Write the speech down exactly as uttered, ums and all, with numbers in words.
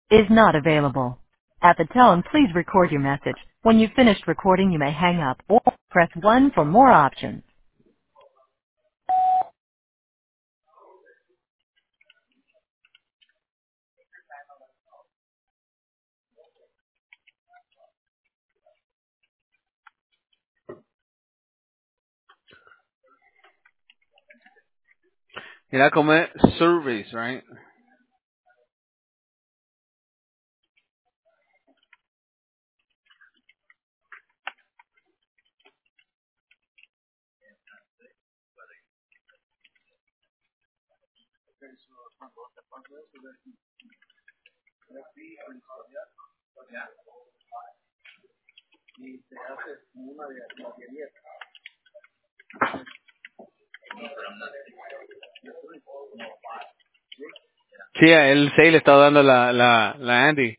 is not available. At the tone, please record your message. When you've finished recording, you may hang up or press one for more options. Era como es service, right? Sí, a él seis le está dando la, la, la Andy.